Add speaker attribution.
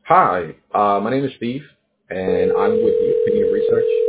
Speaker 1: Hi, my name is Steve, and I'm with the Opinion Research.